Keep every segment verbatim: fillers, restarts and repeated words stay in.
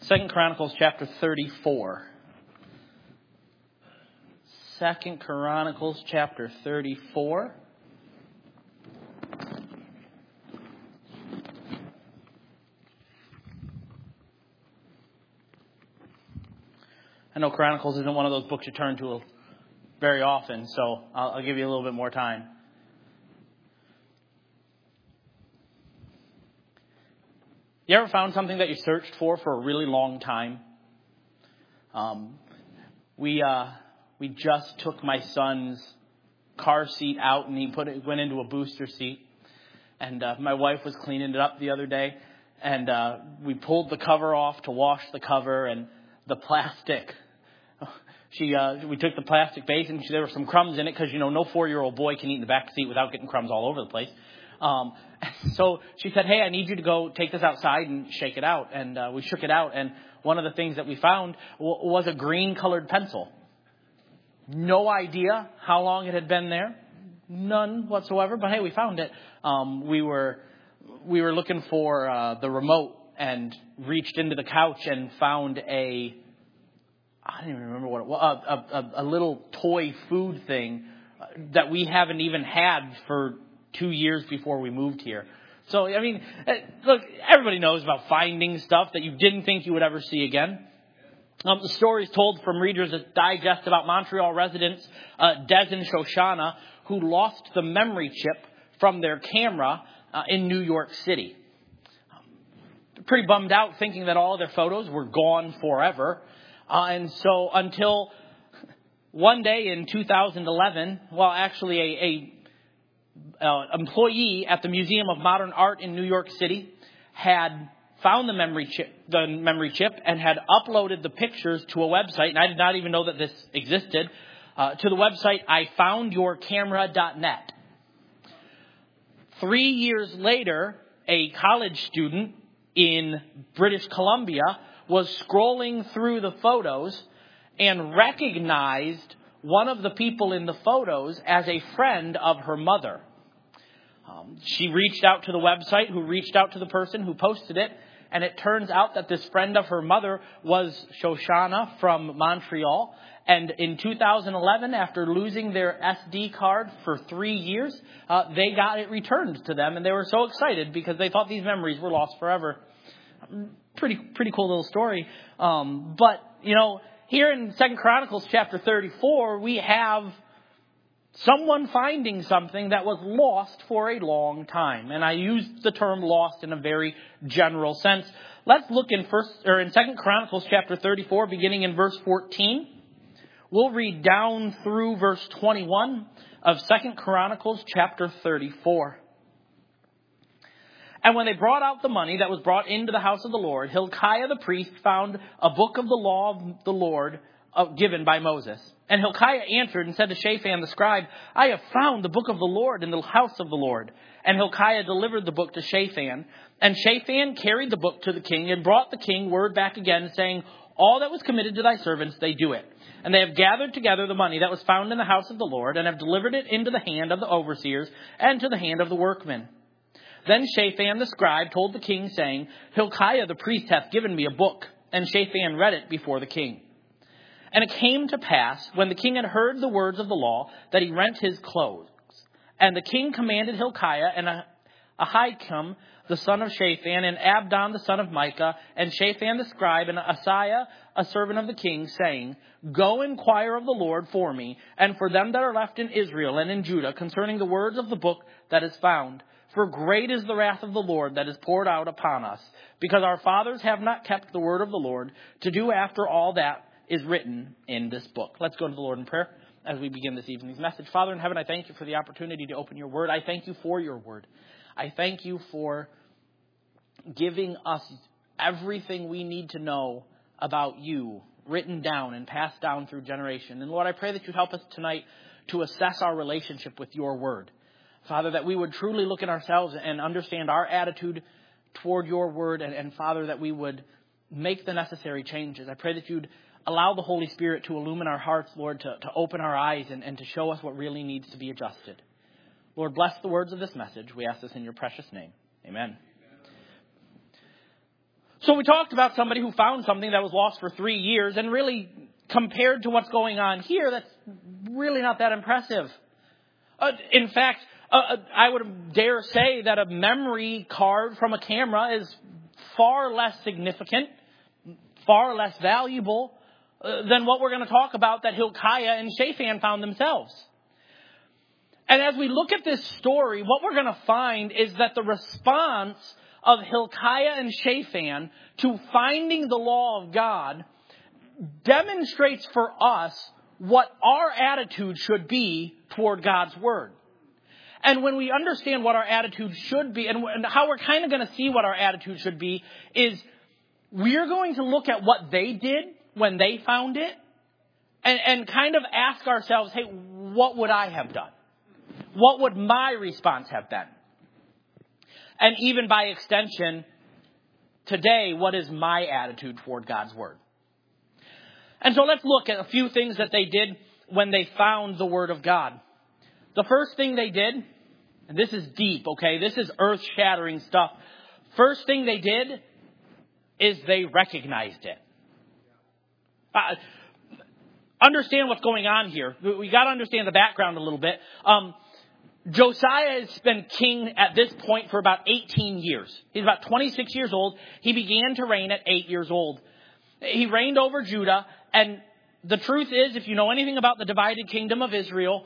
Second Chronicles chapter thirty-four. Second Chronicles chapter thirty-four. I know Chronicles isn't one of those books you turn to very often, so I'll, I'll give you a little bit more time. You ever found something that you searched for for a really long time? Um, we uh, we just took my son's car seat out, and he put it went into a booster seat. And uh, my wife was cleaning it up the other day, and uh, we pulled the cover off to wash the cover, and the plastic. She uh, we took the plastic base, and there were some crumbs in it because you know no four-year-old boy can eat in the back seat without getting crumbs all over the place. Um, so she said, hey, I need you to go take this outside and shake it out. And uh, we shook it out. And one of the things that we found w- was a green colored pencil. No idea how long it had been there. None whatsoever. But hey, we found it. Um, we were we were looking for uh, the remote and reached into the couch and found a, I don't even remember what it was, a, a, a little toy food thing that we haven't even had for two years before we moved here. So, I mean, look, everybody knows about finding stuff that you didn't think you would ever see again. Um, the story is told from Reader's Digest about Montreal residents uh, Des and Shoshana, who lost the memory chip from their camera uh, in New York City. Um, pretty bummed out, thinking that all of their photos were gone forever. Uh, and so until one day in two thousand eleven, well, actually a... a Uh, employee at the Museum of Modern Art in New York City had found the memory chip, the memory chip, and had uploaded the pictures to a website. And I did not even know that this existed. Uh, to the website I found your camera dot net. Three years later, a college student in British Columbia was scrolling through the photos and recognized one of the people in the photos as a friend of her mother. Um, she reached out to the website, who reached out to the person who posted it, and it turns out that this friend of her mother was Shoshana from Montreal. And in two thousand eleven, after losing their S D card for three years, uh, they got it returned to them, and they were so excited because they thought these memories were lost forever. Pretty, pretty cool little story. Um, but, you know, here in Second Chronicles chapter thirty-four, we have someone finding something that was lost for a long time. And I use the term lost in a very general sense. Let's look in first or in Second Chronicles chapter thirty-four, beginning in verse fourteen. We'll read down through verse twenty-one of Second Chronicles chapter thirty-four. And when they brought out the money that was brought into the house of the Lord, Hilkiah the priest found a book of the law of the Lord uh, given by Moses. And Hilkiah answered and said to Shaphan the scribe, I have found the book of the Lord in the house of the Lord. And Hilkiah delivered the book to Shaphan. And Shaphan carried the book to the king and brought the king word back again, saying, all that was committed to thy servants, they do it. And they have gathered together the money that was found in the house of the Lord, and have delivered it into the hand of the overseers and to the hand of the workmen. Then Shaphan the scribe told the king, saying, Hilkiah the priest hath given me a book. And Shaphan read it before the king. And it came to pass, when the king had heard the words of the law, that he rent his clothes. And the king commanded Hilkiah and Ahikam the son of Shaphan, and Abdon the son of Micah, and Shaphan the scribe, and Asaiah a servant of the king, saying, go inquire of the Lord for me, and for them that are left in Israel and in Judah, concerning the words of the book that is found. For great is the wrath of the Lord that is poured out upon us, because our fathers have not kept the word of the Lord, to do after all that is written in this book. Let's go to the Lord in prayer as we begin this evening's message. Father in heaven, I thank you for the opportunity to open your word. I thank you for your word. I thank you for giving us everything we need to know about you, written down and passed down through generation. And Lord, I pray that you'd help us tonight to assess our relationship with your word. Father, that we would truly look at ourselves and understand our attitude toward your word. And, and Father, that we would make the necessary changes. I pray that you'd allow the Holy Spirit to illumine our hearts, Lord, to, to open our eyes and, and to show us what really needs to be adjusted. Lord, bless the words of this message. We ask this in your precious name. Amen. So we talked about somebody who found something that was lost for three years, and really, compared to what's going on here, that's really not that impressive. Uh, in fact, uh, I would dare say that a memory card from a camera is far less significant, far less valuable uh, than what we're going to talk about that Hilkiah and Shaphan found themselves. And as we look at this story, what we're going to find is that the response of Hilkiah and Shaphan to finding the law of God demonstrates for us what our attitude should be toward God's word. And when we understand what our attitude should be, and how we're kind of going to see what our attitude should be, is we're going to look at what they did when they found it, and, and kind of ask ourselves, hey, what would I have done? What would my response have been? And even by extension, today, what is my attitude toward God's word? And so let's look at a few things that they did when they found the word of God. The first thing they did, and this is deep, okay? This is earth-shattering stuff. First thing they did is they recognized it. Uh, understand what's going on here. We got to understand the background a little bit. Um, Josiah has been king at this point for about eighteen years. He's about twenty-six years old. He began to reign at eight years old. He reigned over Judah, and the truth is, if you know anything about the divided kingdom of Israel,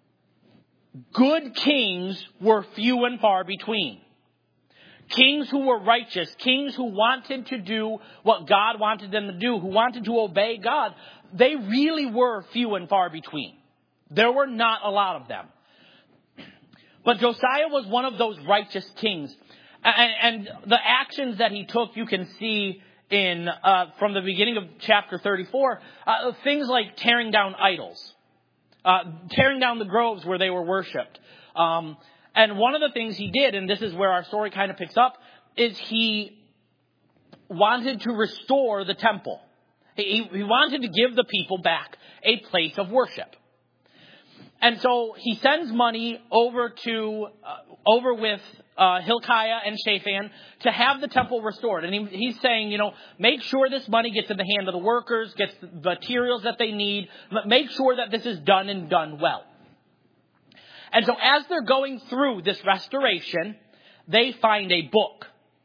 good kings were few and far between. Kings who were righteous, kings who wanted to do what God wanted them to do, who wanted to obey God, they really were few and far between. There were not a lot of them. But Josiah was one of those righteous kings. And, and the actions that he took, you can see in uh, from the beginning of chapter thirty-four, uh, things like tearing down idols, uh, tearing down the groves where they were worshipped. Um, and one of the things he did, and this is where our story kind of picks up, is he wanted to restore the temple. He, he wanted to give the people back a place of worship. And so he sends money over to, uh, over with uh, Hilkiah and Shaphan to have the temple restored. And he, he's saying, you know, make sure this money gets in the hand of the workers, gets the materials that they need. Make sure that this is done and done well. And so as they're going through this restoration, they find a book.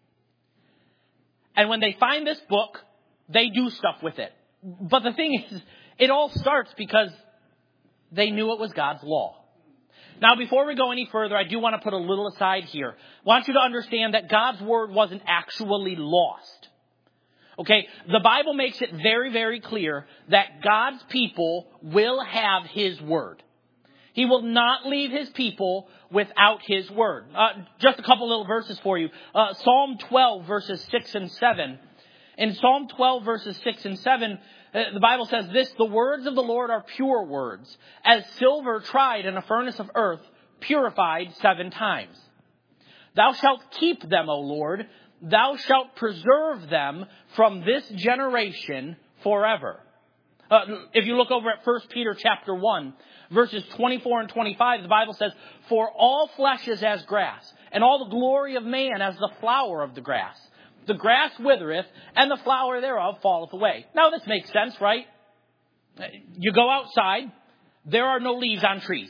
And when they find this book, they do stuff with it. But the thing is, it all starts because they knew it was God's law. Now, before we go any further, I do want to put a little aside here. I want you to understand that God's word wasn't actually lost. Okay? The Bible makes it very, very clear that God's people will have his word. He will not leave his people without his word. Uh, just a couple little verses for you. Uh, Psalm twelve, verses six and seven. In Psalm twelve, verses six and seven, the Bible says this: the words of the Lord are pure words, as silver tried in a furnace of earth, purified seven times. Thou shalt keep them, O Lord. Thou shalt preserve them from this generation forever. Uh, if you look over at First Peter chapter one, verses twenty-four and twenty-five, the Bible says, for all flesh is as grass, and all the glory of man as the flower of the grass. The grass withereth, and the flower thereof falleth away. Now this makes sense, right? You go outside, there are no leaves on trees.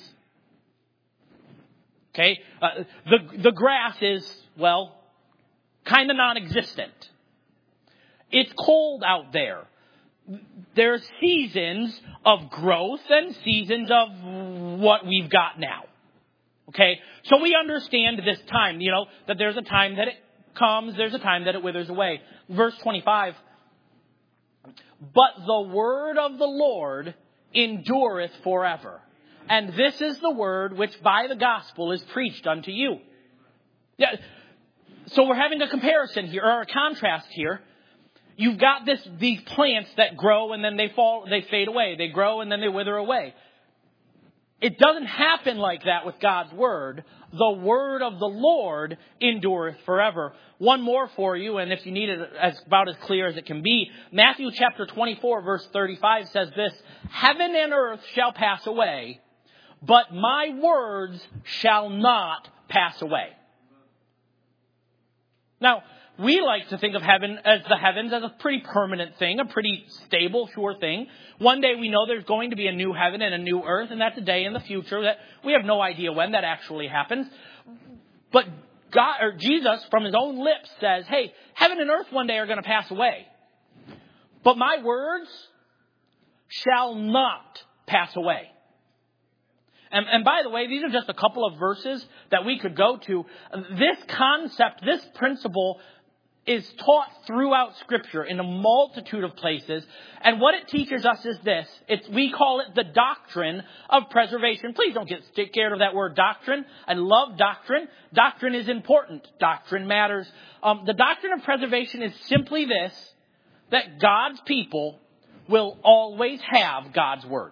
Okay? Uh, the, the grass is, well, kind of non-existent. It's cold out there. There's seasons of growth and seasons of what we've got now. Okay? So we understand this time, you know, that there's a time that it comes, there's a time that it withers away. Verse twenty-five. But the word of the Lord endureth forever. And this is the word which by the gospel is preached unto you. Yeah. So we're having a comparison here, or a contrast here. You've got this, these plants that grow and then they fall, they fade away. They grow and then they wither away. It doesn't happen like that with God's word. The word of the Lord endureth forever. One more for you, and if you need it as about as clear as it can be. Matthew chapter twenty-four, verse thirty-five says this: heaven and earth shall pass away, but my words shall not pass away. Now, we like to think of heaven as the heavens as a pretty permanent thing, a pretty stable, sure thing. One day we know there's going to be a new heaven and a new earth, and that's a day in the future that we have no idea when that actually happens. But God, or Jesus, from his own lips says, hey, heaven and earth one day are going to pass away. But my words shall not pass away. And, and by the way, these are just a couple of verses that we could go to. This concept, this principle is taught throughout Scripture in a multitude of places. And what it teaches us is this. It's, we call it the doctrine of preservation. Please don't get scared of that word doctrine. I love doctrine. Doctrine is important. Doctrine matters. Um, the doctrine of preservation is simply this, that God's people will always have God's word.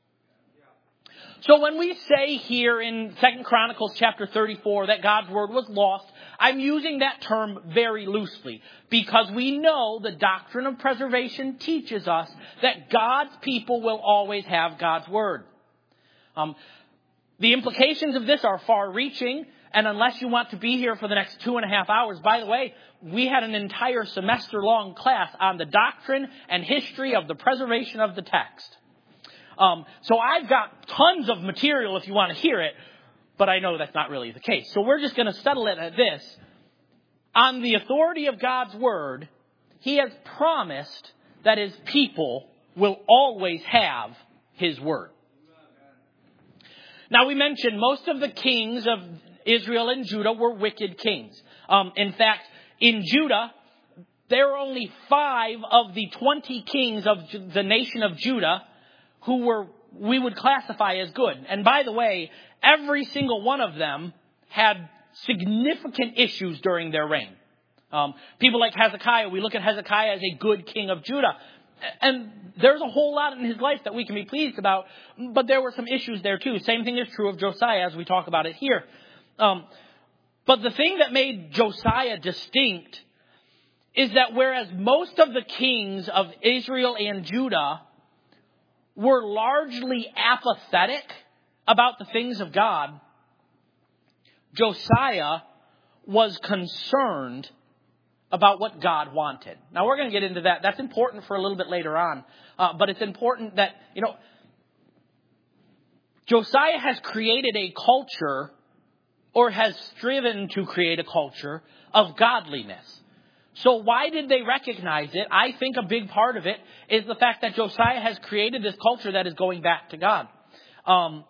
So when we say here in Second Chronicles chapter thirty-four that God's word was lost, I'm using that term very loosely because we know the doctrine of preservation teaches us that God's people will always have God's word. Um, the implications of this are far-reaching, and unless you want to be here for the next two and a half hours, by the way, we had an entire semester-long class on the doctrine and history of the preservation of the text. Um, so I've got tons of material if you want to hear it, but I know that's not really the case. So we're just going to settle it at this. On the authority of God's word, he has promised that his people will always have his word. Now we mentioned most of the kings of Israel and Judah were wicked kings. Um, in fact, in Judah, there are only five of the twenty kings of the nation of Judah who were, we would classify as good. And by the way, every single one of them had significant issues during their reign. Um, people like Hezekiah, we look at Hezekiah as a good king of Judah. And there's a whole lot in his life that we can be pleased about, but there were some issues there too. Same thing is true of Josiah as we talk about it here. Um, but the thing that made Josiah distinct is that whereas most of the kings of Israel and Judah were largely apathetic about the things of God, Josiah was concerned about what God wanted. Now, we're going to get into that. That's important for a little bit later on. Uh, but it's important that, you know, Josiah has created a culture or has striven to create a culture of godliness. So why did they recognize it? I think a big part of it is the fact that Josiah has created this culture that is going back to God. Um,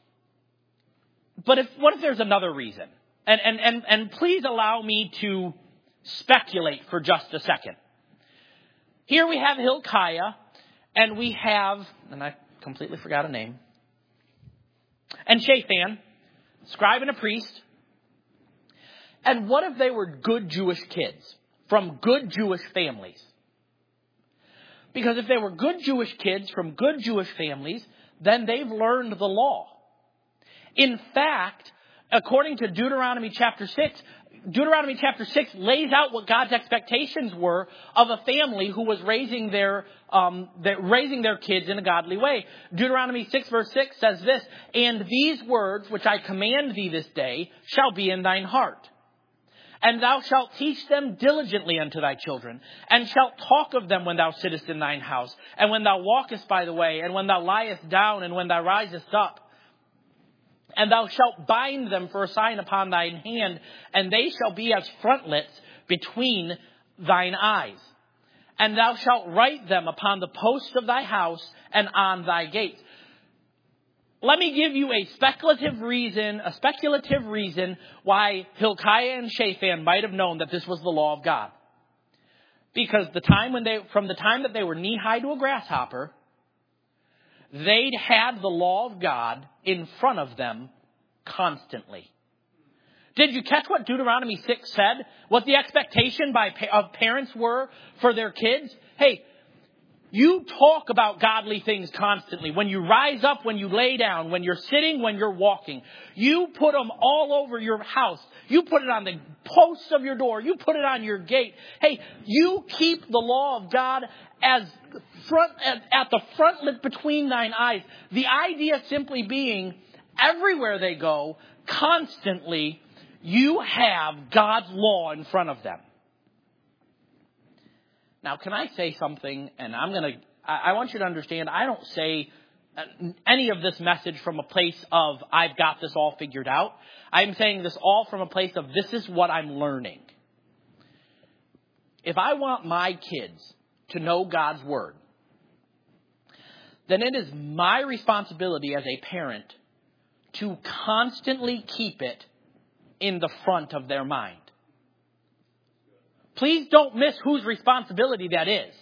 but if, what if there's another reason? And, and, and, and please allow me to speculate for just a second. Here we have Hilkiah, and we have, and I completely forgot a name, and Shaphan, scribe and a priest. And what if they were good Jewish kids from good Jewish families? Because if they were good Jewish kids from good Jewish families, then they've learned the law. In fact, according to Deuteronomy chapter six, Deuteronomy chapter six lays out what God's expectations were of a family who was raising their, um, their, raising their kids in a godly way. Deuteronomy six verse six says this, "And these words which I command thee this day shall be in thine heart. And thou shalt teach them diligently unto thy children, and shalt talk of them when thou sittest in thine house, and when thou walkest by the way, and when thou liest down, and when thou risest up. And thou shalt bind them for a sign upon thine hand, and they shall be as frontlets between thine eyes. And thou shalt write them upon the posts of thy house and on thy gates." Let me give you a speculative reason, a speculative reason why Hilkiah and Shaphan might have known that this was the law of God. Because the time when they, from the time that they were knee-high to a grasshopper, they'd had the law of God in front of them constantly. Did you catch what Deuteronomy six said? What the expectation by of parents were for their kids? Hey, you talk about godly things constantly. When you rise up, when you lay down, when you're sitting, when you're walking. You put them all over your house. You put it on the posts of your door. You put it on your gate. Hey, you keep the law of God as front at, at the frontlet between thine eyes. The idea simply being, everywhere they go, constantly, you have God's law in front of them. Now, can I say something? And I'm going to, I want you to understand, I don't say any of this message from a place of, I've got this all figured out. I'm saying this all from a place of, this is what I'm learning. If I want my kids to know God's word, then it is my responsibility as a parent to constantly keep it in the front of their mind. Please don't miss whose responsibility that is.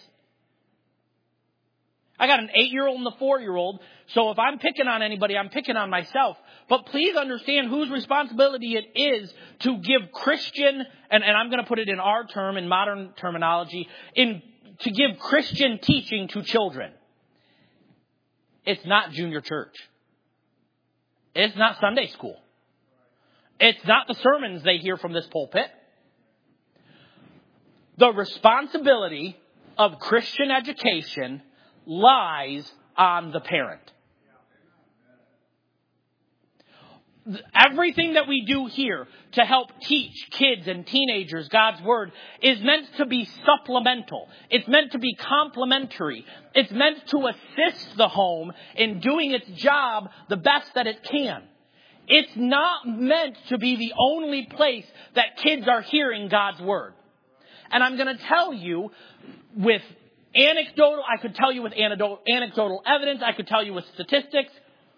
I got an eight-year-old and a four-year-old, so if I'm picking on anybody, I'm picking on myself. But please understand whose responsibility it is to give Christian, and, and I'm going to put it in our term, in modern terminology, in to give Christian teaching to children. It's not junior church. It's not Sunday school. It's not the sermons they hear from this pulpit. The responsibility of Christian education lies on the parent. Everything that we do here to help teach kids and teenagers God's word is meant to be supplemental. It's meant to be complementary. It's meant to assist the home in doing its job the best that it can. It's not meant to be the only place that kids are hearing God's word. And I'm going to tell you with anecdotal, I could tell you with anecdotal, anecdotal evidence, I could tell you with statistics.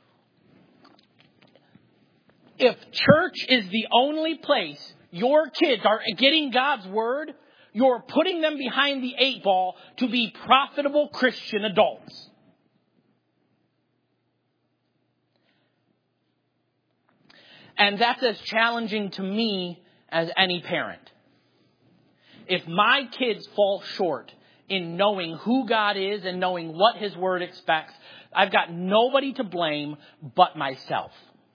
If church is the only place your kids are getting God's word, you're putting them behind the eight ball to be profitable Christian adults. And that's as challenging to me as any parent. If my kids fall short in knowing who God is and knowing what His word expects, I've got nobody to blame but myself.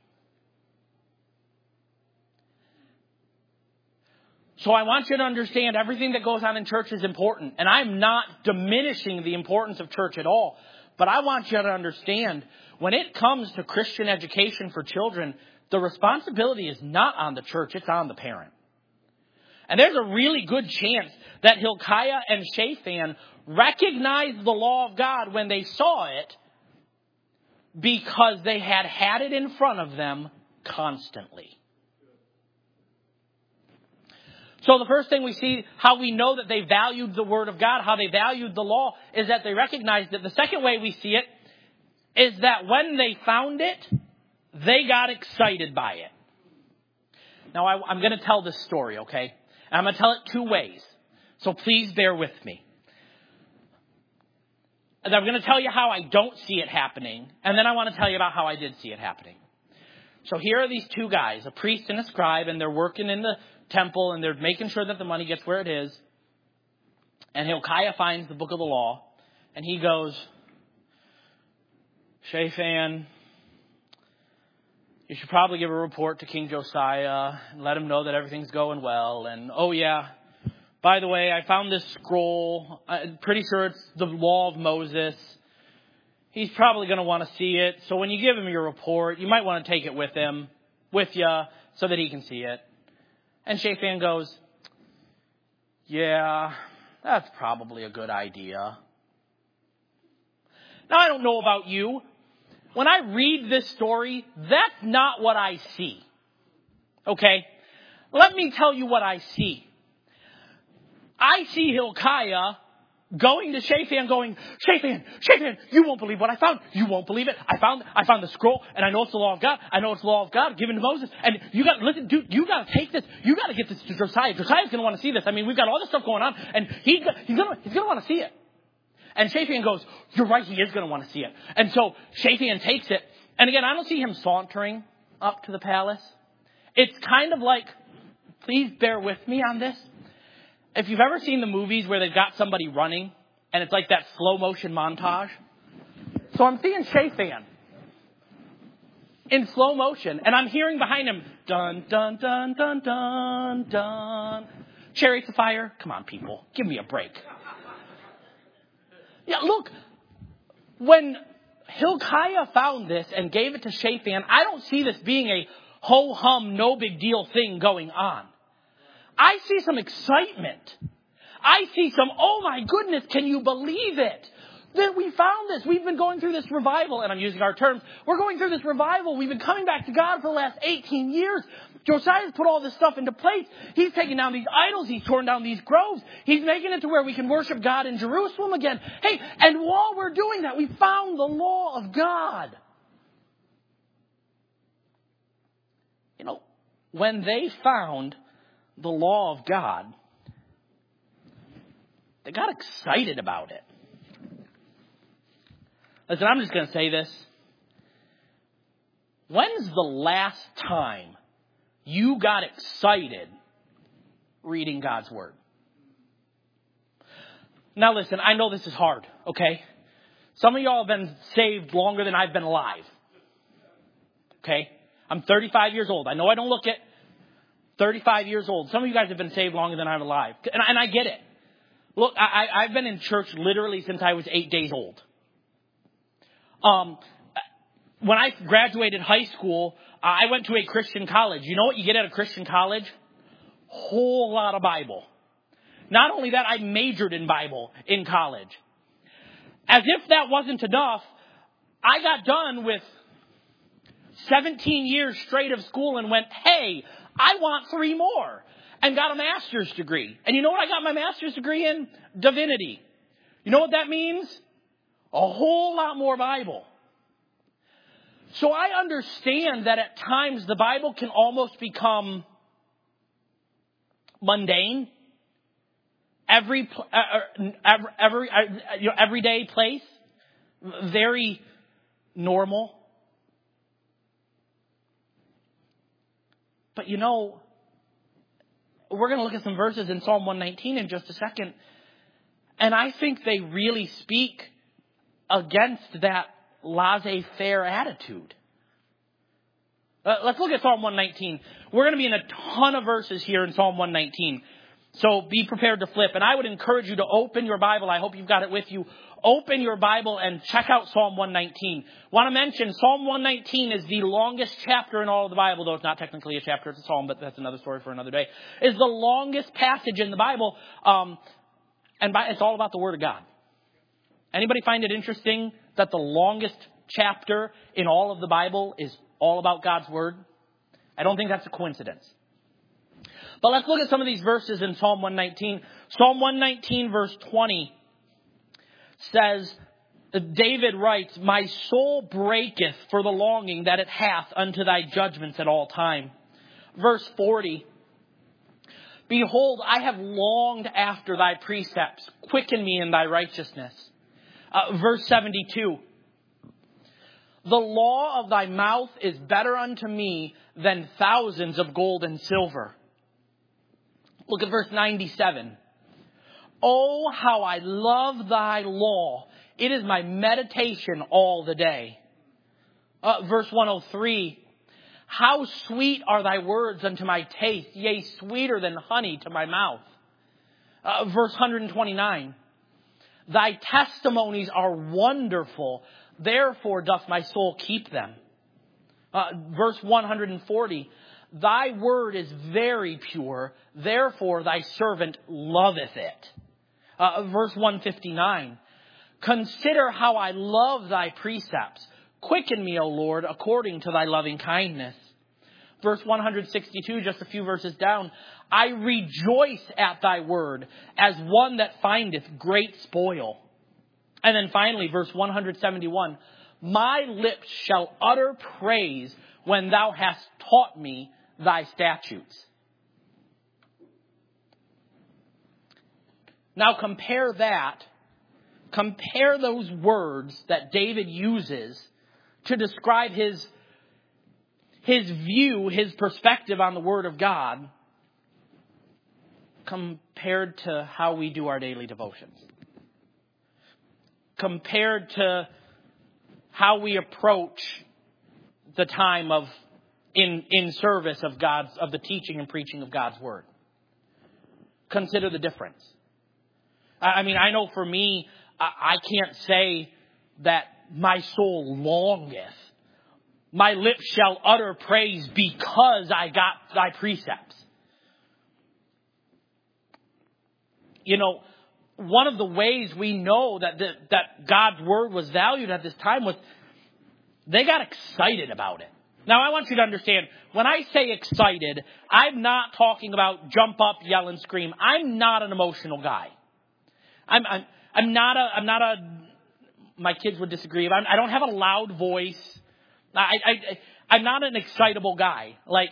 So I want you to understand everything that goes on in church is important. And I'm not diminishing the importance of church at all. But I want you to understand when it comes to Christian education for children, the responsibility is not on the church, it's on the parent. And there's a really good chance that Hilkiah and Shaphan recognized the law of God when they saw it because they had had it in front of them constantly. So the first thing we see, how we know that they valued the word of God, how they valued the law, is that they recognized it. The second way we see it is that when they found it, they got excited by it. Now, I, I'm going to tell this story, okay? And I'm going to tell it two ways. So please bear with me. And I'm going to tell you how I don't see it happening. And then I want to tell you about how I did see it happening. So here are these two guys, a priest and a scribe, and they're working in the temple, and they're making sure that the money gets where it is. And Hilkiah finds the book of the law, and he goes, Shaphan, you should probably give a report to King Josiah and let him know that everything's going well. And, oh yeah, by the way, I found this scroll. I'm pretty sure it's the law of Moses. He's probably going to want to see it. So when you give him your report, you might want to take it with him, with you, so that he can see it. And Shaphan goes, yeah, that's probably a good idea. Now, I don't know about you. When I read this story, that's not what I see. Okay? Let me tell you what I see. I see Hilkiah going to Shaphan going, Shaphan, Shaphan, you won't believe what I found. You won't believe it. I found I found the scroll, and I know it's the law of God. I know it's the law of God given to Moses. And you got to listen, dude, you got to take this. You got to get this to Josiah. Josiah's going to want to see this. I mean, we've got all this stuff going on, and he, he's going to he's going to want to see it. And Shaphan goes, you're right, he is going to want to see it. And so Shaphan takes it. And again, I don't see him sauntering up to the palace. It's kind of like, please bear with me on this. If you've ever seen the movies where they've got somebody running, and it's like that slow motion montage. So I'm seeing Shaphan in slow motion, and I'm hearing behind him, dun, dun, dun, dun, dun, dun. Chariots of fire? Come on, people. Give me a break. Yeah, look, when Hilkiah found this and gave it to Shaphan, I don't see this being a ho-hum, no big deal thing going on. I see some excitement. I see some, oh my goodness, can you believe it? That we found this. We've been going through this revival, and I'm using our terms. We're going through this revival. We've been coming back to God for the last eighteen years. Josiah's put all this stuff into place. He's taken down these idols. He's torn down these groves. He's making it to where we can worship God in Jerusalem again. Hey, and while we're doing that, we found the law of God. You know, when they found the law of God, they got excited about it. Listen, I'm just going to say this. When's the last time you got excited reading God's Word? Now listen, I know this is hard, okay? Some of y'all have been saved longer than I've been alive. Okay? I'm thirty-five years old. I know I don't look it. thirty-five years old. Some of you guys have been saved longer than I'm alive. And I, and I get it. Look, I, I've been in church literally since I was eight days old. Um, when I graduated high school, I went to a Christian college. You know what you get at a Christian college? Whole lot of Bible. Not only that, I majored in Bible in college. As if that wasn't enough, I got done with seventeen years straight of school and went, hey, I want three more. And got a master's degree. And you know what I got my master's degree in? Divinity. You know what that means? A whole lot more Bible. So I understand that at times the Bible can almost become mundane. Every, uh, every, every uh, you know, everyday place. Very normal. But you know, we're going to look at some verses in Psalm one nineteen in just a second. And I think they really speak against that laissez-faire attitude. Uh, let's look at Psalm one nineteen. We're going to be in a ton of verses here in Psalm one nineteen. So be prepared to flip. And I would encourage you to open your Bible. I hope you've got it with you. Open your Bible and check out Psalm one nineteen. Want to mention, Psalm one nineteen is the longest chapter in all of the Bible, though it's not technically a chapter, it's a psalm, but that's another story for another day. Is the longest passage in the Bible, um, and by, it's all about the Word of God. Anybody find it interesting that the longest chapter in all of the Bible is all about God's Word? I don't think that's a coincidence. But let's look at some of these verses in Psalm one nineteen. Psalm one nineteen verse twenty says, David writes, my soul breaketh for the longing that it hath unto thy judgments at all time. Verse forty, behold, I have longed after thy precepts. Quicken me in thy righteousness. Uh, verse seventy-two, the law of thy mouth is better unto me than thousands of gold and silver. Look at verse ninety-seven. Oh, how I love thy law. It is my meditation all the day. Uh, verse one oh three. How sweet are thy words unto my taste, yea, sweeter than honey to my mouth. Uh, verse one twenty-nine. Thy testimonies are wonderful. Therefore doth my soul keep them. Uh, verse one forty. Thy word is very pure. Therefore thy servant loveth it. Uh, verse one fifty-nine. Consider how I love thy precepts. Quicken me, O Lord, according to thy loving kindness. Verse one sixty-two, just a few verses down. I rejoice at thy word as one that findeth great spoil. And then finally, verse one seventy-one. My lips shall utter praise when thou hast taught me thy statutes. Now compare that, compare those words that David uses to describe his, his view, his perspective on the Word of God, compared to how we do our daily devotions. Compared to how we approach the time of in, in service of God's, of the teaching and preaching of God's Word. Consider the difference. I mean, I know for me, I can't say that my soul longeth. My lips shall utter praise because I got thy precepts. you know, one of the ways we know that the, that God's word was valued at this time was they got excited about it. Now, I want you to understand, when I say excited, I'm not talking about jump up, yell, and scream. I'm not an emotional guy. I'm I'm, I'm not a I'm not a. My kids would disagree. I'm, I don't have a loud voice. I, I I'm not an excitable guy. Like,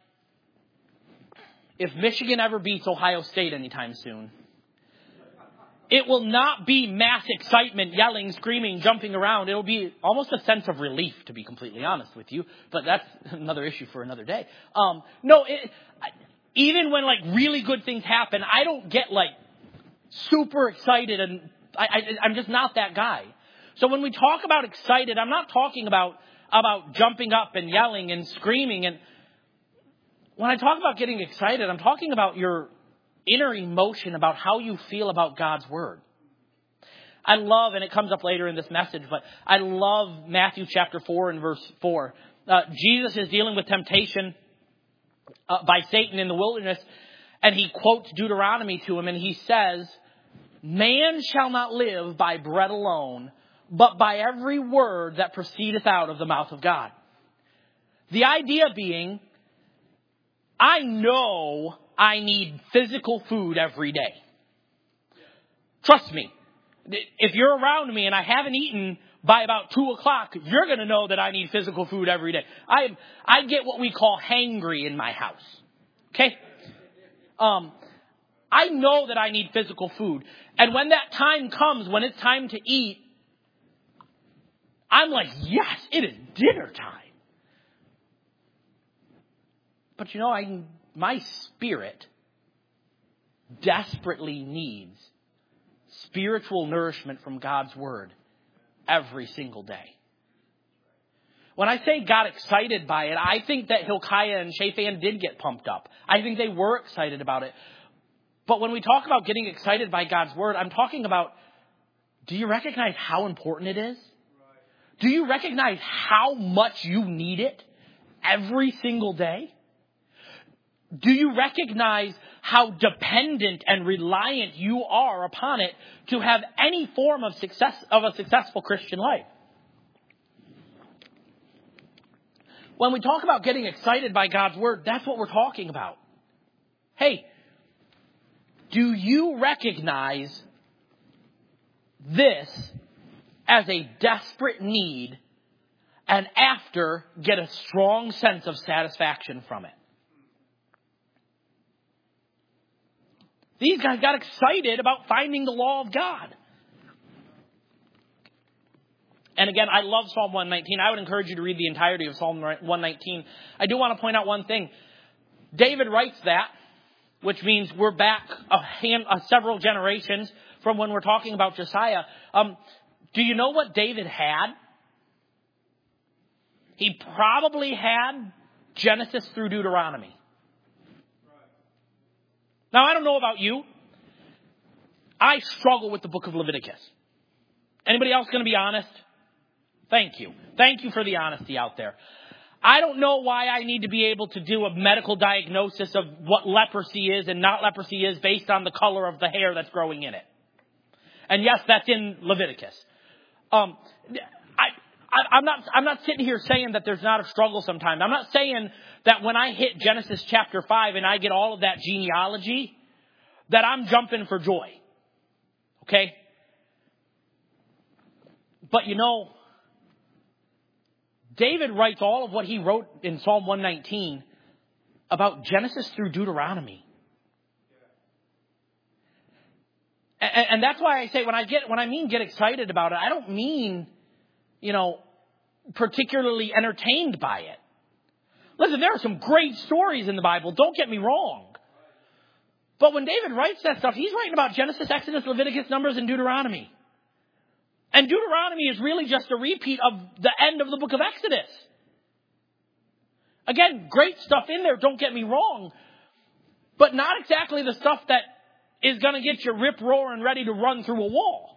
if Michigan ever beats Ohio State anytime soon, it will not be mass excitement, yelling, screaming, jumping around. It'll be almost a sense of relief, to be completely honest with you. But that's another issue for another day. Um, no, it, even when like really good things happen, I don't get like super excited, and I, I, I'm just not that guy. So when we talk about excited, I'm not talking about about jumping up and yelling and screaming. And when I talk about getting excited, I'm talking about your inner emotion about how you feel about God's word. I love, and it comes up later in this message, but I love Matthew chapter four and verse four. Uh, Jesus is dealing with temptation uh, by Satan in the wilderness, and he quotes Deuteronomy to him, and he says, "Man shall not live by bread alone, but by every word that proceedeth out of the mouth of God." The idea being, I know I need physical food every day. Trust me. If you're around me and I haven't eaten by about two o'clock, you're going to know that I need physical food every day. I I get what we call hangry in my house. Okay? Um, I know that I need physical food. And when that time comes, when it's time to eat, I'm like, yes, it is dinner time. But you know, I my spirit desperately needs spiritual nourishment from God's word every single day. When I say got excited by it, I think that Hilkiah and Shaphan did get pumped up. I think they were excited about it. But when we talk about getting excited by God's word, I'm talking about, do you recognize how important it is? Do you recognize how much you need it every single day? Do you recognize how dependent and reliant you are upon it to have any form of success, of a successful Christian life? When we talk about getting excited by God's word, that's what we're talking about. Hey, do you recognize this as a desperate need, and after get a strong sense of satisfaction from it? These guys got excited about finding the law of God. And again, I love Psalm one nineteen. I would encourage you to read the entirety of Psalm one nineteen. I do want to point out one thing. David writes that, which means we're back a hand, a several generations from when we're talking about Josiah. Um, do you know what David had? He probably had Genesis through Deuteronomy. Now, I don't know about you. I struggle with the book of Leviticus. Anybody else going to be honest? Thank you. Thank you for the honesty out there. I don't know why I need to be able to do a medical diagnosis of what leprosy is and not leprosy is based on the color of the hair that's growing in it. And yes, that's in Leviticus. Um, I, I, I'm not, I'm not sitting here saying that there's not a struggle sometimes. I'm not saying that when I hit Genesis chapter five and I get all of that genealogy, that I'm jumping for joy. Okay? But you know, David writes all of what he wrote in Psalm one nineteen about Genesis through Deuteronomy. And, and that's why I say when I get, when I mean get excited about it, I don't mean, you know, particularly entertained by it. Listen, there are some great stories in the Bible. Don't get me wrong. But when David writes that stuff, he's writing about Genesis, Exodus, Leviticus, Numbers, and Deuteronomy. And Deuteronomy is really just a repeat of the end of the book of Exodus. Again, great stuff in there, don't get me wrong. But not exactly the stuff that is going to get you rip-roaring ready to run through a wall.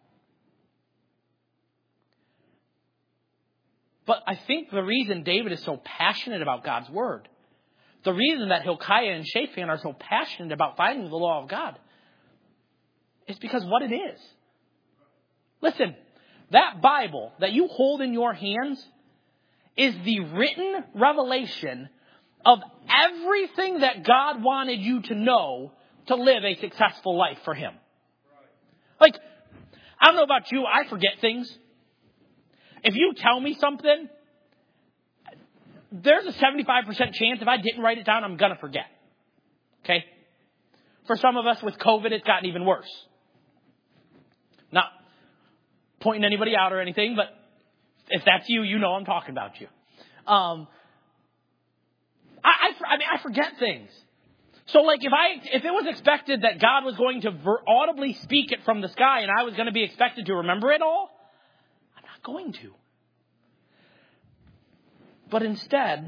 But I think the reason David is so passionate about God's word, the reason that Hilkiah and Shaphan are so passionate about finding the law of God, is because what it is. Listen, that Bible that you hold in your hands is the written revelation of everything that God wanted you to know to live a successful life for Him. Like, I don't know about you, I forget things. If you tell me something, there's a seventy-five percent chance if I didn't write it down, I'm going to forget. Okay? For some of us with COVID, it's gotten even worse. Not pointing anybody out or anything, but if that's you, you know I'm talking about you. Um, I, I, I mean, I forget things. So, like, if I if it was expected that God was going to ver- audibly speak it from the sky and I was going to be expected to remember it all, I'm not going to. But instead,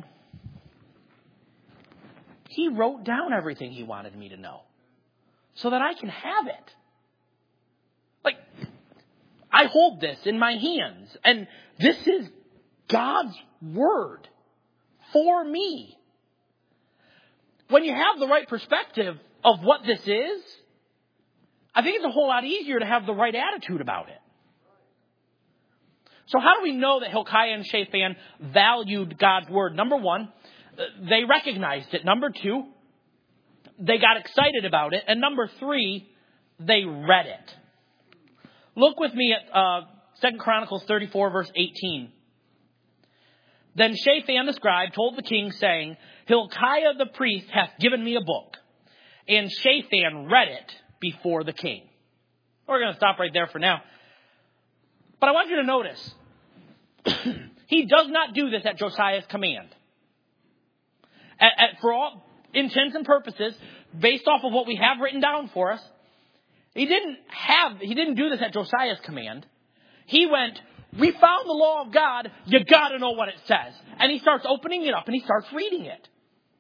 He wrote down everything He wanted me to know so that I can have it. Like, I hold this in my hands, and this is God's Word for me. When you have the right perspective of what this is, I think it's a whole lot easier to have the right attitude about it. So how do we know that Hilkiah and Shaphan valued God's Word? Number one, they recognized it. Number two, they got excited about it. And number three, they read it. Look with me at uh, Second Chronicles thirty-four, verse eighteen. Then Shaphan the scribe told the king, saying, Hilkiah the priest hath given me a book. And Shaphan read it before the king. We're going to stop right there for now. But I want you to notice, he does not do this at Josiah's command. At, at, for all intents and purposes, based off of what we have written down for us, he didn't have, he didn't do this at Josiah's command. He went, we found the law of God, you gotta know what it says. And he starts opening it up and he starts reading it.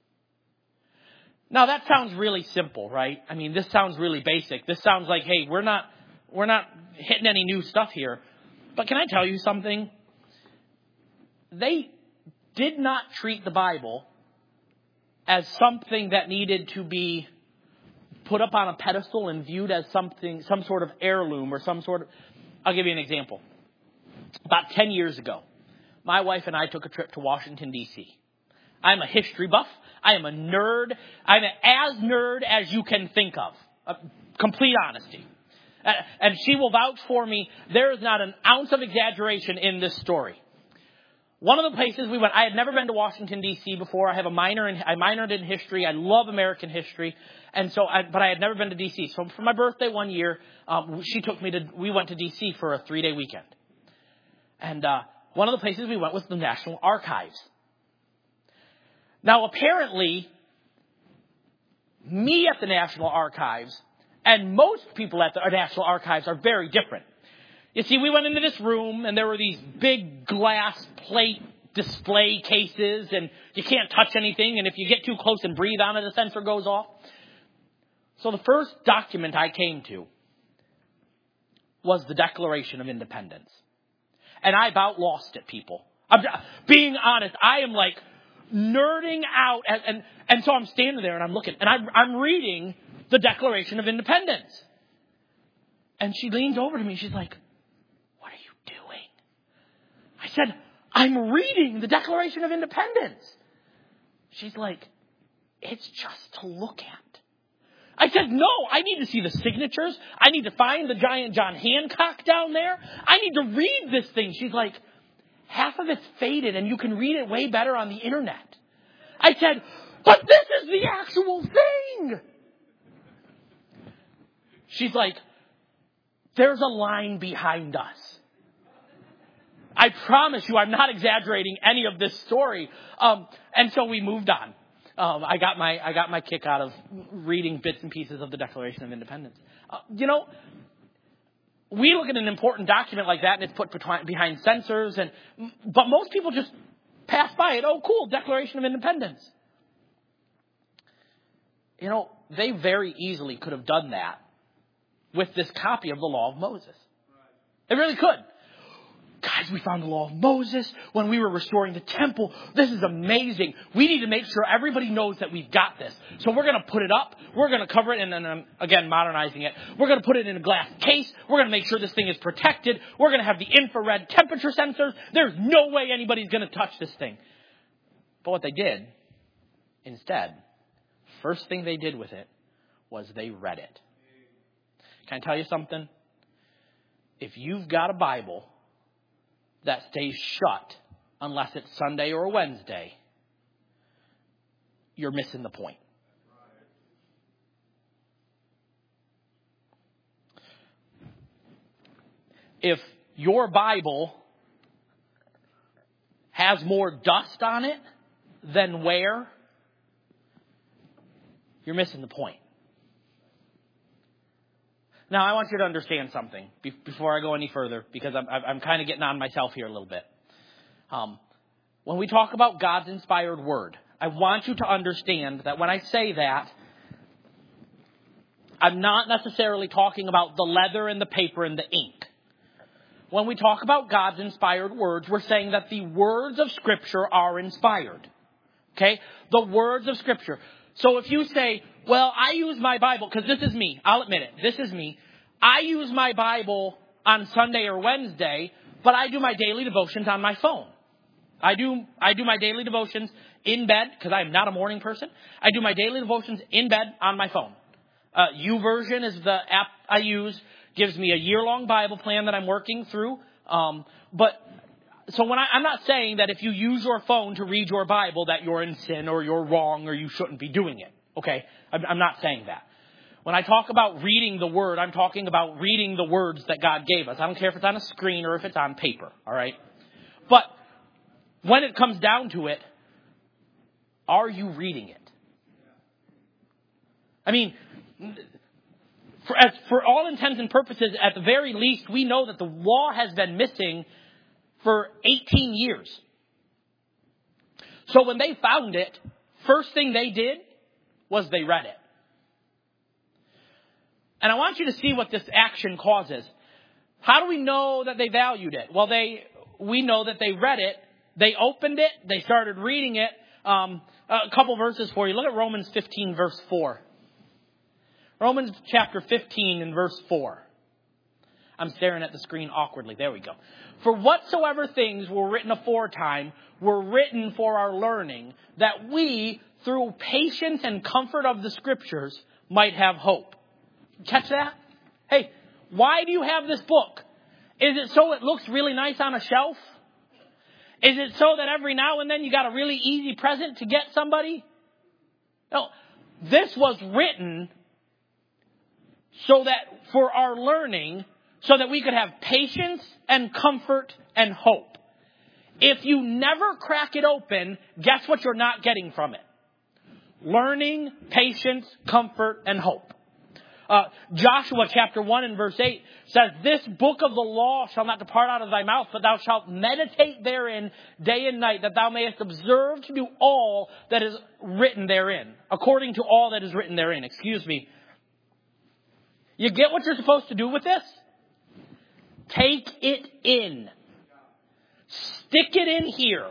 Now that sounds really simple, right? I mean, this sounds really basic. This sounds like, hey, we're not, we're not hitting any new stuff here. But can I tell you something? They did not treat the Bible as something that needed to be put up on a pedestal and viewed as something, some sort of heirloom or some sort of... I'll give you an example. About ten years ago, my wife and I took a trip to Washington, D C I'm a history buff. I am a nerd. I'm as nerd as you can think of. Uh, complete honesty. Uh, and she will vouch for me. There is not an ounce of exaggeration in this story. One of the places we went, I had never been to Washington, D C before. I have a minor in, I minored in history. I love American history. And so, I, but I had never been to D C. So for my birthday one year, um, she took me to, we went to D C for a three day weekend. And, uh, one of the places we went was the National Archives. Now, apparently, me at the National Archives and most people at the National Archives are very different. You see, we went into this room and there were these big glass plate display cases and you can't touch anything. And if you get too close and breathe on it, the sensor goes off. So the first document I came to was the Declaration of Independence. And I about lost it, people. I'm being honest. I am like nerding out. And, and, and so I'm standing there and I'm looking and I'm, I'm reading the Declaration of Independence. And she leans over to me. She's like, what are you doing? I said, I'm reading the Declaration of Independence. She's like, it's just to look at. I said, no, I need to see the signatures. I need to find the giant John Hancock down there. I need to read this thing. She's like, half of it's faded and you can read it way better on the internet. I said, but this is the actual thing. She's like, there's a line behind us. I promise you, I'm not exaggerating any of this story. Um, and so we moved on. Um, I got my I got my kick out of reading bits and pieces of the Declaration of Independence. Uh, you know, we look at an important document like that and it's put behind censors, and but most people just pass by it. Oh, cool, Declaration of Independence. You know, they very easily could have done that with this copy of the Law of Moses. They really could. guys, we found the law of Moses when we were restoring the temple. This is amazing. We need to make sure everybody knows that we've got this. So we're going to put it up. We're going to cover it. And then, um, again, modernizing it. We're going to put it in a glass case. We're going to make sure this thing is protected. We're going to have the infrared temperature sensors. There's no way anybody's going to touch this thing. But what they did instead, first thing they did with it was they read it. Can I tell you something? If you've got a Bible that stays shut unless it's Sunday or Wednesday, you're missing the point. If your Bible has more dust on it than wear, you're missing the point. Now, I want you to understand something before I go any further, because I'm, I'm kind of getting on myself here a little bit. Um, when we talk about God's inspired word, I want you to understand that when I say that, I'm not necessarily talking about the leather and the paper and the ink. When we talk about God's inspired words, we're saying that the words of Scripture are inspired. Okay? The words of Scripture. So if you say, well, I use my Bible, because this is me. I'll admit it. This is me. I use my Bible on Sunday or Wednesday, but I do my daily devotions on my phone. I do I do my daily devotions in bed, because I'm not a morning person. I do my daily devotions in bed on my phone. Uh, YouVersion is the app I use. Gives me a year-long Bible plan that I'm working through. Um, but so when I, I'm not saying that if you use your phone to read your Bible that you're in sin or you're wrong or you shouldn't be doing it. Okay, I'm, I'm not saying that. When I talk about reading the Word, I'm talking about reading the words that God gave us. I don't care if it's on a screen or if it's on paper. All right, but when it comes down to it, are you reading it? I mean, for, as, for all intents and purposes, at the very least, we know that the law has been missing for eighteen years. So when they found it, first thing they did was they read it. And I want you to see what this action causes. How do we know that they valued it? Well, they we know that they read it. They opened it. They started reading it. Um, a couple verses for you. Look at Romans fifteen, verse four. Romans chapter fifteen and verse four. I'm staring at the screen awkwardly. There we go. For whatsoever things were written aforetime were written for our learning, that we, through patience and comfort of the Scriptures, might have hope. Catch that? Hey, why do you have this book? Is it so it looks really nice on a shelf? Is it so that every now and then you got a really easy present to get somebody? No, this was written so that for our learning, so that we could have patience and comfort and hope. If you never crack it open, guess what you're not getting from it? Learning, patience, comfort, and hope. Uh, Joshua chapter one and verse eight says, this book of the law shall not depart out of thy mouth, but thou shalt meditate therein day and night, that thou mayest observe to do all that is written therein. According to all that is written therein. Excuse me. You get what you're supposed to do with this? Take it in. Stick it in here.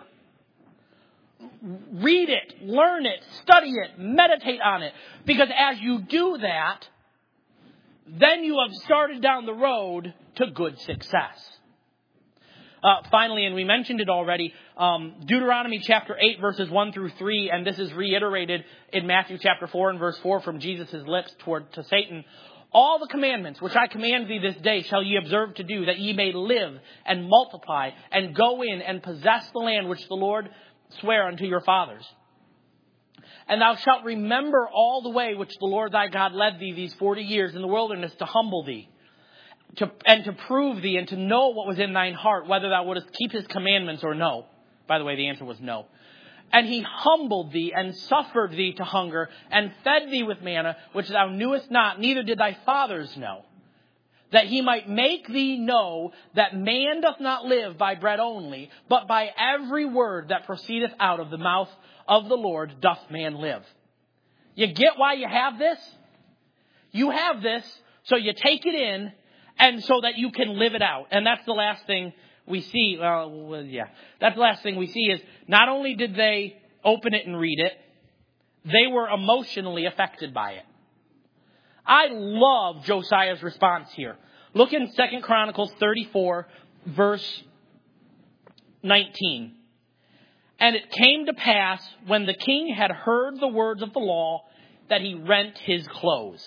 Read it, learn it, study it, meditate on it. Because as you do that, then you have started down the road to good success. Uh, finally, and we mentioned it already, um, Deuteronomy chapter eight, verses one through three, and this is reiterated in Matthew chapter four and verse four from Jesus' lips toward to Satan. All the commandments which I command thee this day shall ye observe to do, that ye may live and multiply and go in and possess the land which the Lord sware unto your fathers. And thou shalt remember all the way which the Lord thy God led thee these forty years in the wilderness to humble thee, to, and to prove thee, and to know what was in thine heart, whether thou wouldest keep his commandments or no. By the way, the answer was no. And he humbled thee and suffered thee to hunger and fed thee with manna, which thou knewest not, neither did thy fathers know, that he might make thee know that man doth not live by bread only, but by every word that proceedeth out of the mouth of the Lord doth man live. You get why you have this? You have this so you take it in and so that you can live it out. And that's the last thing we see, well, yeah, that's the last thing we see is not only did they open it and read it, they were emotionally affected by it. I love Josiah's response here. Look in Second Chronicles thirty-four, verse nineteen. And it came to pass when the king had heard the words of the law that he rent his clothes.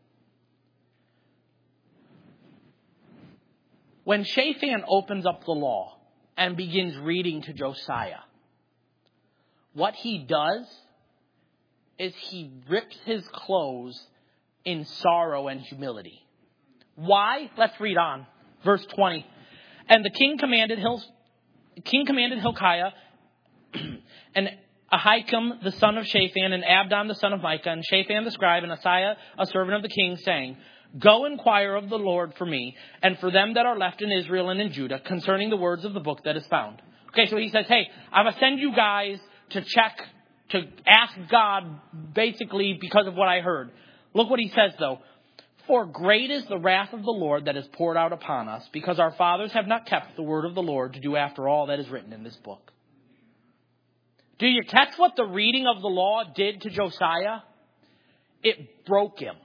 When Shaphan opens up the law and begins reading to Josiah, what he does is he rips his clothes in sorrow and humility. Why? Let's read on. Verse twenty. And the king commanded Hil- King commanded Hilkiah and Ahikam the son of Shaphan and Abdon the son of Micah and Shaphan the scribe and Asaiah a servant of the king, saying, Go inquire of the Lord for me and for them that are left in Israel and in Judah concerning the words of the book that is found. Okay, so he says, hey, I'm going to send you guys to check, to ask God basically because of what I heard. Look what he says though. For great is the wrath of the Lord that is poured out upon us, because our fathers have not kept the word of the Lord to do after all that is written in this book. Do you catch what the reading of the law did to Josiah? It broke him.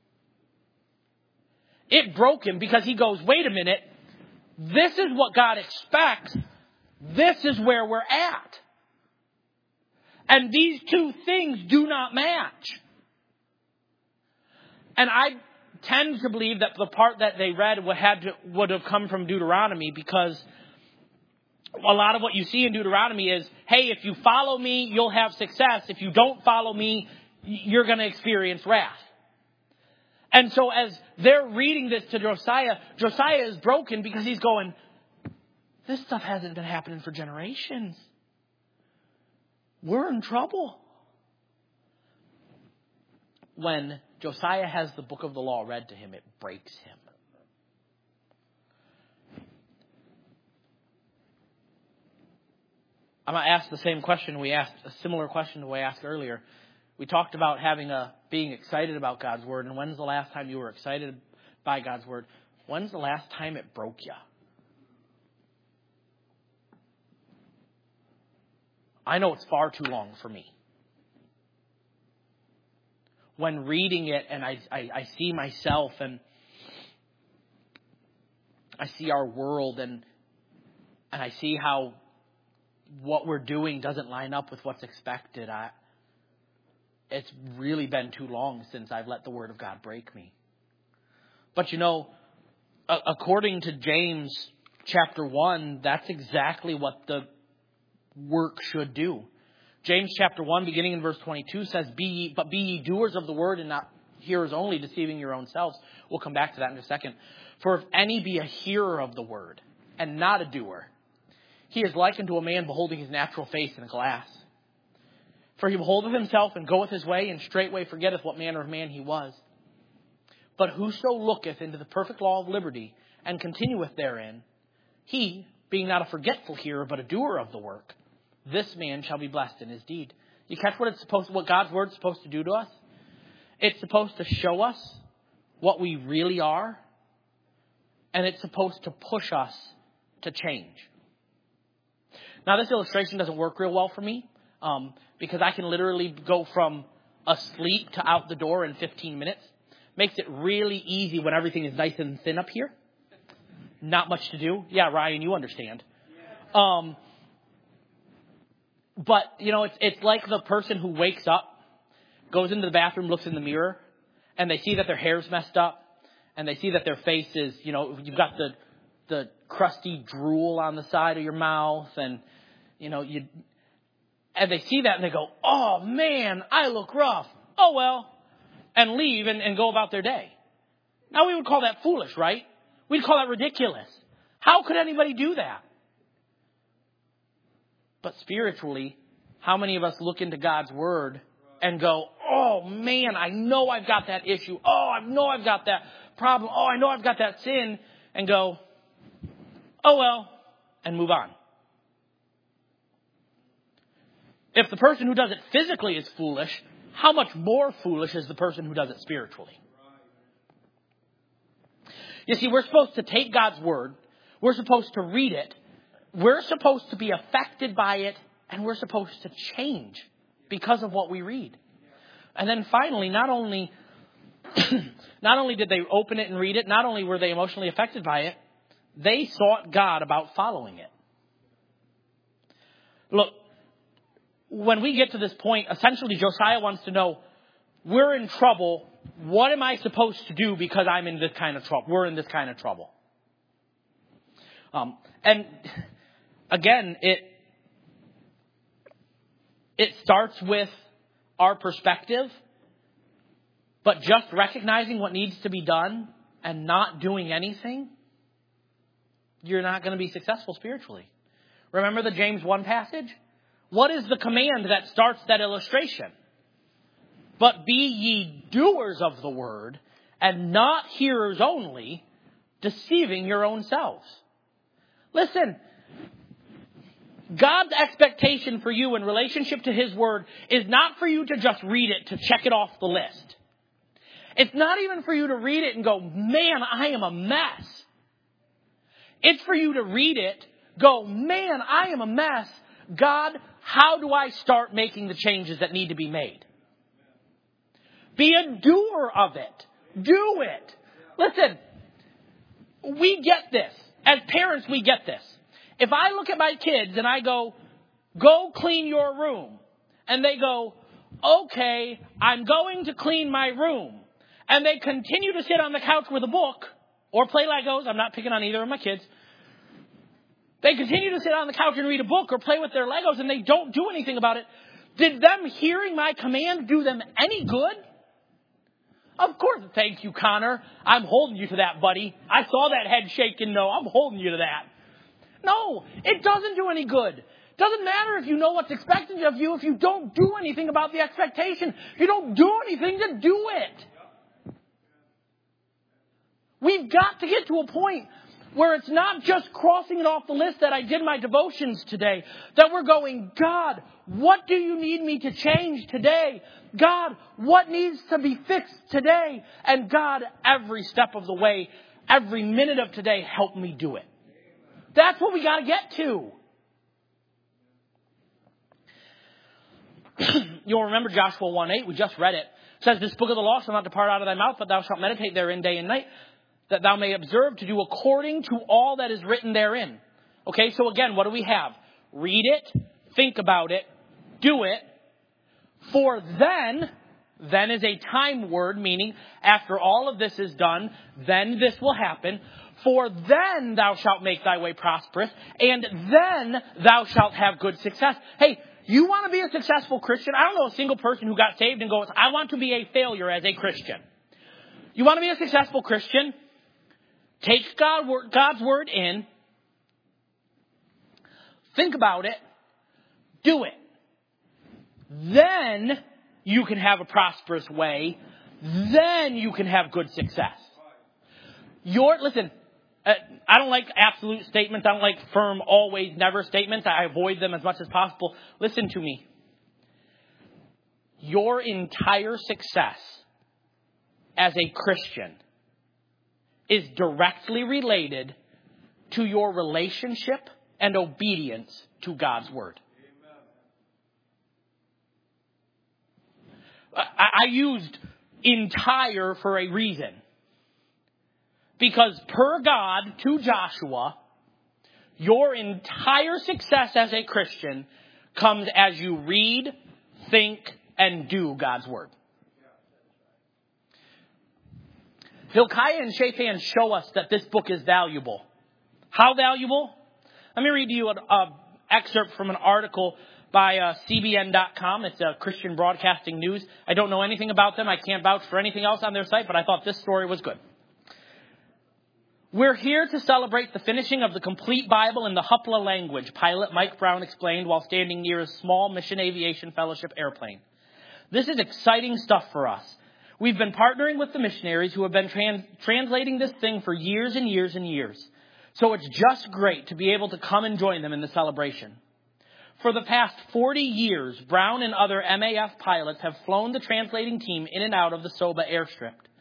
It broke him because he goes, wait a minute, this is what God expects. This is where we're at. And these two things do not match. And I tend to believe that the part that they read would, had to, would have come from Deuteronomy, because a lot of what you see in Deuteronomy is, hey, if you follow me, you'll have success. If you don't follow me, you're going to experience wrath. And so as they're reading this to Josiah, Josiah is broken because he's going, this stuff hasn't been happening for generations. We're in trouble. When Josiah has the book of the law read to him, it breaks him. I'm going to ask the same question we asked, a similar question we asked earlier. We talked about having a being excited about God's word. And when's the last time you were excited by God's word? When's the last time it broke you? I know it's far too long for me. When reading it and I, I, I see myself and I see our world and and I see how what we're doing doesn't line up with what's expected. I, it's really been too long since I've let the Word of God break me. But you know, according to James chapter one, that's exactly what the work should do. James chapter one, beginning in verse twenty-two says, Be ye, but be ye doers of the word and not hearers only, deceiving your own selves. We'll come back to that in a second. For if any be a hearer of the word and not a doer, he is likened to a man beholding his natural face in a glass. For he beholdeth himself and goeth his way, and straightway forgetteth what manner of man he was. But whoso looketh into the perfect law of liberty, and continueth therein, he, being not a forgetful hearer, but a doer of the work, this man shall be blessed in his deed. You catch what it's supposed, what God's word is supposed to do to us? It's supposed to show us what we really are, and it's supposed to push us to change. Now, this illustration doesn't work real well for me, um, because I can literally go from asleep to out the door in fifteen minutes. Makes it really easy when everything is nice and thin up here. Not much to do. Yeah, Ryan, you understand. Um, but, you know, it's it's like the person who wakes up, goes into the bathroom, looks in the mirror, and they see that their hair's messed up, and they see that their face is, you know, you've got the the crusty drool on the side of your mouth, and, you know, you, and they see that and they go, oh man, I look rough. Oh well, and leave and, and go about their day. Now we would call that foolish, right? We'd call that ridiculous. How could anybody do that? But spiritually, how many of us look into God's word and go, oh man, I know I've got that issue. Oh, I know I've got that problem. Oh, I know I've got that sin, and go, oh well, and move on. If the person who does it physically is foolish, how much more foolish is the person who does it spiritually? You see, we're supposed to take God's word, we're supposed to read it, we're supposed to be affected by it, and we're supposed to change because of what we read. And then finally, not only, not only did they open it and read it, not only were they emotionally affected by it, they sought God about following it. Look, when we get to this point, essentially Josiah wants to know, we're in trouble. What am I supposed to do because I'm in this kind of trouble? We're in this kind of trouble. Um, and again, it it starts with our perspective, but just recognizing what needs to be done and not doing anything, you're not going to be successful spiritually. Remember the James one passage? What is the command that starts that illustration? But be ye doers of the word, and not hearers only, deceiving your own selves. Listen, God's expectation for you in relationship to His word is not for you to just read it to check it off the list. It's not even for you to read it and go, man, I am a mess. It's for you to read it, go, man, I am a mess. God, how do I start making the changes that need to be made? Be a doer of it. Do it. Listen, we get this. As parents, we get this. If I look at my kids and I go, go clean your room, and they go, okay, I'm going to clean my room, and they continue to sit on the couch with a book or play Legos, I'm not picking on either of my kids, they continue to sit on the couch and read a book or play with their Legos and they don't do anything about it, did them hearing my command do them any good? Of course, thank you, Connor. I'm holding you to that, buddy. I saw that head shaking. No, I'm holding you to that. No, it doesn't do any good. Doesn't matter if you know what's expected of you if you don't do anything about the expectation. If you don't do anything to do it. We've got to get to a point where it's not just crossing it off the list that I did my devotions today. That we're going, God, what do you need me to change today? God, what needs to be fixed today? And God, every step of the way, every minute of today, help me do it. That's what we got to get to. You'll remember Joshua one eight. We just read it. It says, this book of the law shall not depart out of thy mouth, but thou shalt meditate therein day and night, that thou may observe to do according to all that is written therein. Okay, so again, what do we have? Read it, think about it, do it. For then, then is a time word, meaning after all of this is done, then this will happen. For then thou shalt make thy way prosperous, and then thou shalt have good success. Hey, you want to be a successful Christian? I don't know a single person who got saved and goes, I want to be a failure as a Christian. You want to be a successful Christian? Take God, God's word in. Think about it. Do it. Then you can have a prosperous way. Then you can have good success. Your, listen, uh, I don't like absolute statements. I don't like firm, always, never statements. I avoid them as much as possible. Listen to me. Your entire success as a Christian is directly related to your relationship and obedience to God's word. I used entire for a reason. Because per God to Joshua, your entire success as a Christian comes as you read, think, and do God's word. Hilkiah and Shaphan show us that this book is valuable. How valuable? Let me read to you an uh, excerpt from an article by uh, C B N dot com. It's a Christian Broadcasting News. I don't know anything about them. I can't vouch for anything else on their site, but I thought this story was good. We're here to celebrate the finishing of the complete Bible in the Hupla language, pilot Mike Brown explained while standing near a small Mission Aviation Fellowship airplane. This is exciting stuff for us. We've been partnering with the missionaries who have been trans- translating this thing for years and years and years. So it's just great to be able to come and join them in the celebration. For the past forty years, Brown and other M A F pilots have flown the translating team in and out of the Soba airstrip.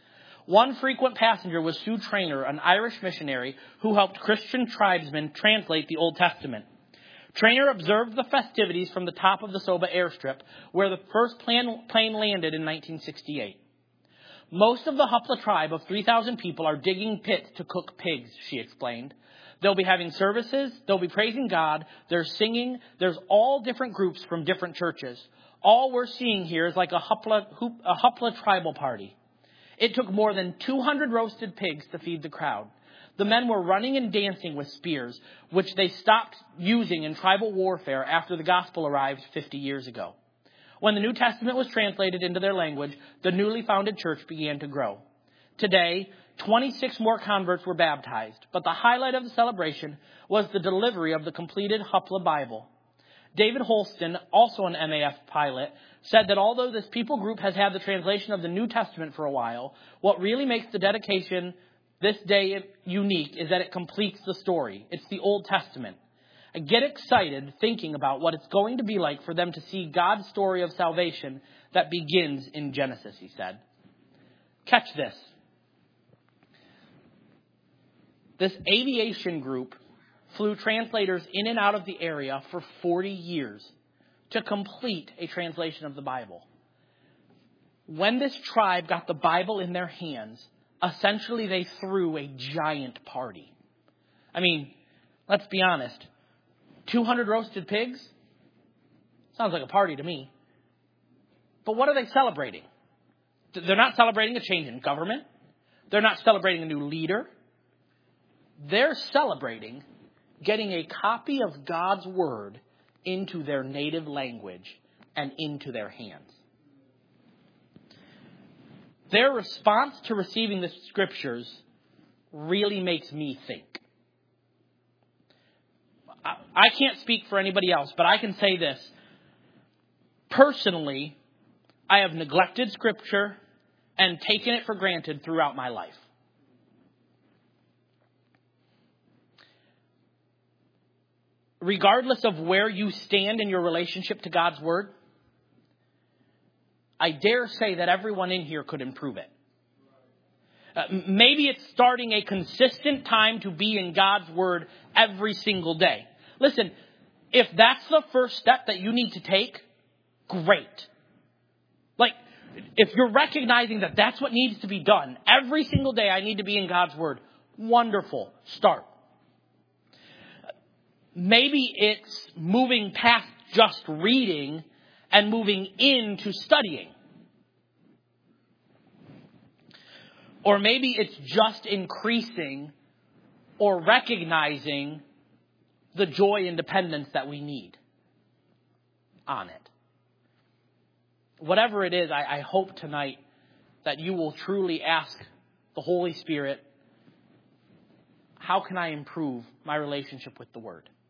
One frequent passenger was Sue Trainer, an Irish missionary who helped Christian tribesmen translate the Old Testament. Trainer observed the festivities from the top of the Soba airstrip, where the first plane, plane landed in nineteen sixty-eight. Most of the Hupla tribe of three thousand people are digging pits to cook pigs, she explained. They'll be having services, they'll be praising God, there's singing, there's all different groups from different churches. All we're seeing here is like a Hupla, a Hupla tribal party. It took more than two hundred roasted pigs to feed the crowd. The men were running and dancing with spears, which they stopped using in tribal warfare after the gospel arrived fifty years ago. When the New Testament was translated into their language, the newly founded church began to grow. Today, twenty-six more converts were baptized, but the highlight of the celebration was the delivery of the completed Hupla Bible. David Holston, also an M A F pilot, said that although this people group has had the translation of the New Testament for a while, what really makes the dedication this day unique is that it completes the story. It's the Old Testament. I get excited thinking about what it's going to be like for them to see God's story of salvation that begins in Genesis, he said. Catch this. This aviation group flew translators in and out of the area for forty years to complete a translation of the Bible. When this tribe got the Bible in their hands, essentially they threw a giant party. I mean, let's be honest. two hundred roasted pigs? Sounds like a party to me. But what are they celebrating? They're not celebrating a change in government. They're not celebrating a new leader. They're celebrating getting a copy of God's word into their native language and into their hands. Their response to receiving the scriptures really makes me think. I can't speak for anybody else, but I can say this. Personally, I have neglected scripture and taken it for granted throughout my life. Regardless of where you stand in your relationship to God's word, I dare say that everyone in here could improve it. Uh, maybe it's starting a consistent time to be in God's word every single day. Listen, if that's the first step that you need to take, great. Like, if you're recognizing that that's what needs to be done, every single day I need to be in God's word, wonderful. Start. Maybe it's moving past just reading and moving into studying. Or maybe it's just increasing or recognizing the joy and dependence that we need on it. Whatever it is, I, I hope tonight that you will truly ask the Holy Spirit, how can I improve my relationship with the Word?